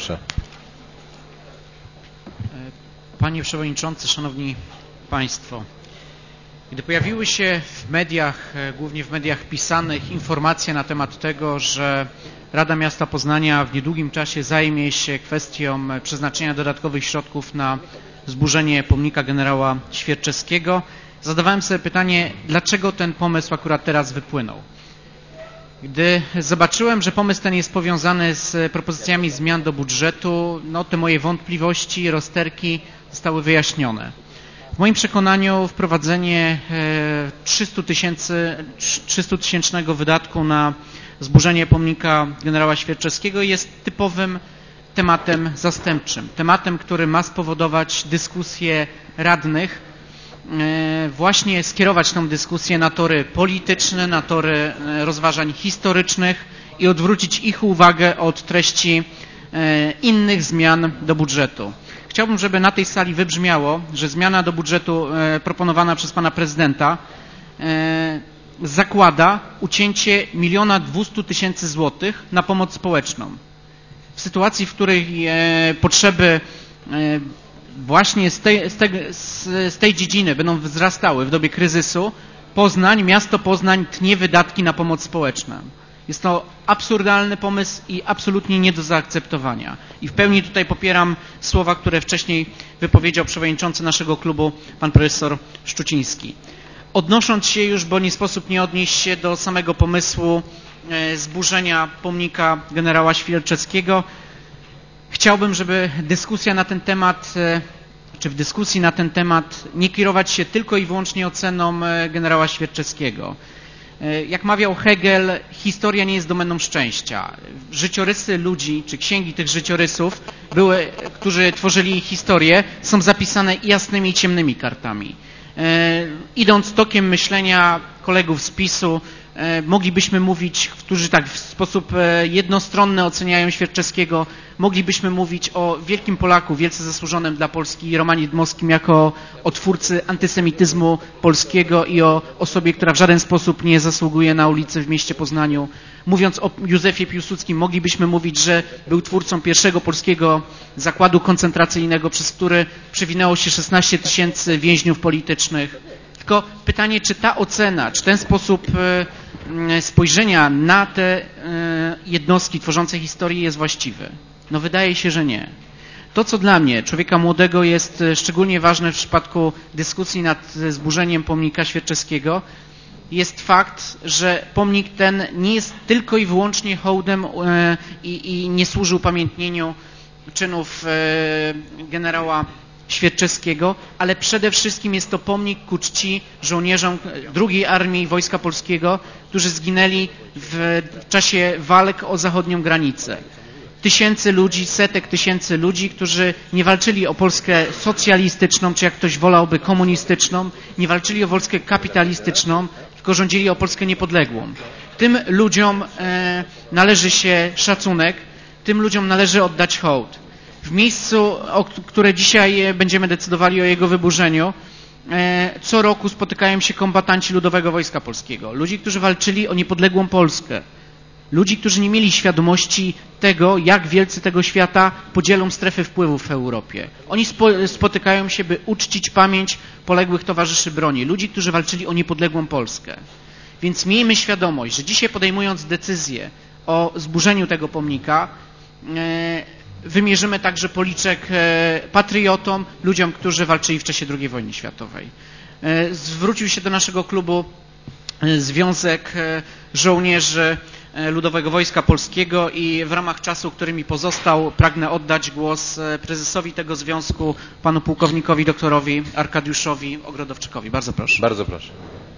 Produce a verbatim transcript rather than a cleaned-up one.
Panie Przewodniczący, Szanowni Państwo, gdy pojawiły się w mediach, głównie w mediach pisanych, informacje na temat tego, że Rada Miasta Poznania w niedługim czasie zajmie się kwestią przeznaczenia dodatkowych środków na zburzenie pomnika generała Świerczewskiego, zadawałem sobie pytanie, dlaczego ten pomysł akurat teraz wypłynął. Gdy zobaczyłem, że pomysł ten jest powiązany z propozycjami zmian do budżetu, no te moje wątpliwości, rozterki zostały wyjaśnione. W moim przekonaniu wprowadzenie trzystutysięcznego wydatku na zburzenie pomnika generała Świerczewskiego jest typowym tematem zastępczym. Tematem, który ma spowodować dyskusję radnych, właśnie skierować tę dyskusję na tory polityczne, na tory rozważań historycznych i odwrócić ich uwagę od treści innych zmian do budżetu. Chciałbym, żeby na tej sali wybrzmiało, że zmiana do budżetu proponowana przez pana prezydenta zakłada ucięcie miliona dwustu tysięcy złotych na pomoc społeczną. W sytuacji, w której potrzeby właśnie z tej, z, tej, z tej dziedziny będą wzrastały w dobie kryzysu, Poznań, miasto Poznań tnie wydatki na pomoc społeczną. Jest to absurdalny pomysł i absolutnie nie do zaakceptowania. I w pełni tutaj popieram słowa, które wcześniej wypowiedział przewodniczący naszego klubu, pan profesor Szczuciński. Odnosząc się już, bo nie sposób nie odnieść się do samego pomysłu zburzenia pomnika generała Świerczewskiego, chciałbym, żeby dyskusja na ten temat, czy w dyskusji na ten temat nie kierować się tylko i wyłącznie oceną generała Świerczewskiego. Jak mawiał Hegel, historia nie jest domeną szczęścia. Życiorysy ludzi, czy księgi tych życiorysów, były, którzy tworzyli historię, są zapisane jasnymi i ciemnymi kartami. Idąc tokiem myślenia kolegów z PiSu, moglibyśmy mówić, którzy tak w sposób jednostronny oceniają Świerczewskiego, moglibyśmy mówić o wielkim Polaku, wielce zasłużonym dla Polski Romanie Dmowskim jako o twórcy antysemityzmu polskiego i o osobie, która w żaden sposób nie zasługuje na ulicy w mieście Poznaniu. Mówiąc o Józefie Piłsudskim, moglibyśmy mówić, że był twórcą pierwszego polskiego zakładu koncentracyjnego, przez który przewinęło się szesnaście tysięcy więźniów politycznych. Tylko pytanie, czy ta ocena, czy ten sposób spojrzenia na te jednostki tworzące historię jest właściwy? No wydaje się, że nie. To, co dla mnie, człowieka młodego, jest szczególnie ważne w przypadku dyskusji nad zburzeniem pomnika Świerczewskiego, jest fakt, że pomnik ten nie jest tylko i wyłącznie hołdem i, i nie służy upamiętnieniu czynów generała Świerczewskiego, ale przede wszystkim jest to pomnik ku czci żołnierzom drugiej Armii Wojska Polskiego, którzy zginęli w czasie walk o zachodnią granicę. Tysięcy ludzi, setek tysięcy ludzi, którzy nie walczyli o Polskę socjalistyczną, czy jak ktoś wolałby komunistyczną, nie walczyli o Polskę kapitalistyczną, tylko rządzili o Polskę niepodległą. Tym ludziom e, należy się szacunek, tym ludziom należy oddać hołd. W miejscu, o które dzisiaj będziemy decydowali o jego wyburzeniu, co roku spotykają się kombatanci Ludowego Wojska Polskiego. Ludzie, którzy walczyli o niepodległą Polskę. Ludzi, którzy nie mieli świadomości tego, jak wielcy tego świata podzielą strefy wpływów w Europie. Oni spo, spotykają się, by uczcić pamięć poległych towarzyszy broni. Ludzi, którzy walczyli o niepodległą Polskę. Więc miejmy świadomość, że dzisiaj podejmując decyzję o zburzeniu tego pomnika, wymierzymy także policzek patriotom, ludziom, którzy walczyli w czasie drugiej wojny światowej. Zwrócił się do naszego klubu Związek Żołnierzy Ludowego Wojska Polskiego i w ramach czasu, który mi pozostał, pragnę oddać głos prezesowi tego związku, panu pułkownikowi doktorowi Arkadiuszowi Ogrodowczykowi. Bardzo proszę. Bardzo proszę.